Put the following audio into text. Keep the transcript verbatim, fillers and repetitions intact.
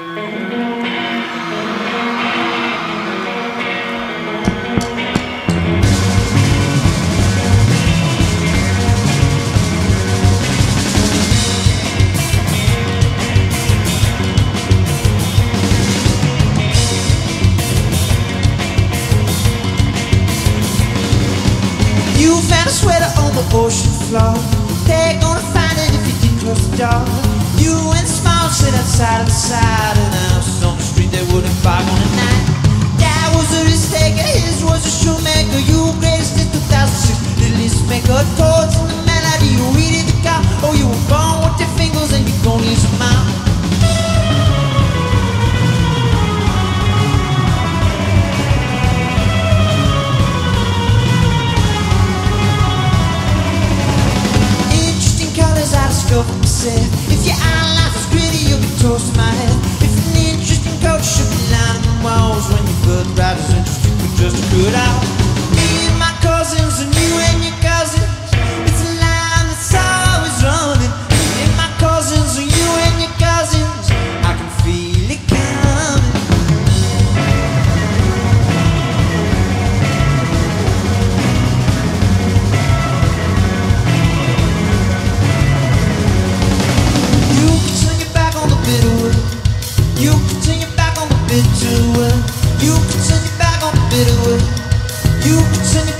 You found a sweater on the ocean floor. They're gonna find it if you didn't close the door. You and Small sit outside of the side of the house on the street they wouldn't buy on a night. That was a risk taker, his was a shoemaker. You greatest in two thousand six, little list maker. Chords in the melody, you weeded the car. Oh, you were born with your fingers and you're gonna use them out. If your eyelife is gritty, you'll be toasting my head. If an interesting coach should be lining the walls when your birthright is interesting, but just a good out. Me and my cousins and you and your cousins, it's a line that's always running. Me and my cousins and you and your cousins, I can feel it coming. You can turn your back on the bitter wood. You can turn your back on the bitter wood. You can turn your